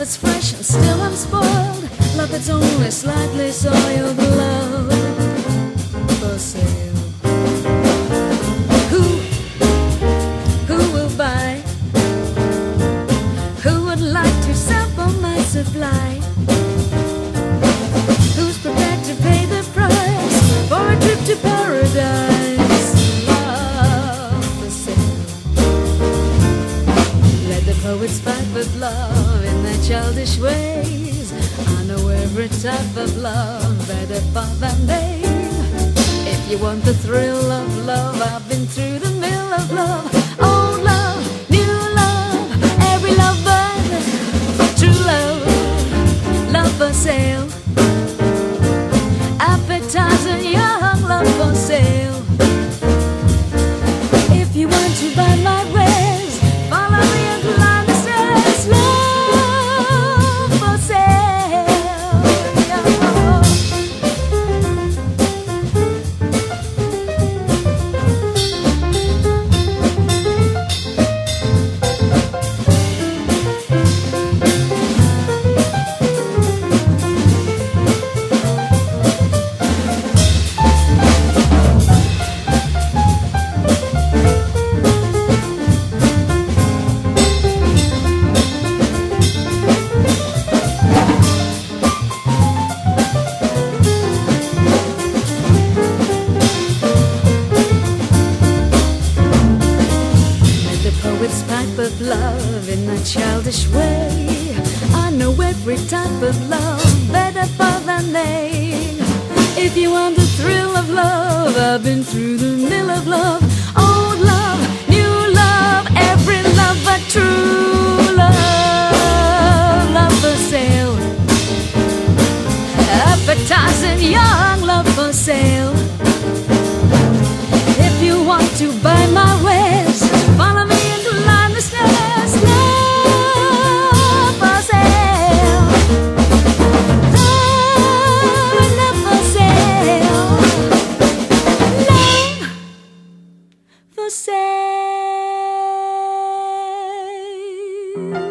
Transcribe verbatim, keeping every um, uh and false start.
that's fresh and still unspoiled, love that's only slightly soiled, love for sale. Who, who will buy? Who would like to sample my supply? Who's prepared to pay the price for a trip to paradise? Love for sale. Let the poets fight with love in their childish ways. I know every type of love better far than they. If you want the thrill of love, I've been through the mill of love. Old love, new love, every love but true love. Love for sale. Appetizing young love for sale. If you want to buy my wares, follow me and climb the stairs. Love for sale. Poets pipe of love in a childish way. I know every type of love better far than they. If you want the thrill of love, I've been through the mill of love. Old love, new love, every love but true love. Love for sale. Appetizing young love for sale. If you want to buy my wares, follow me. For sale.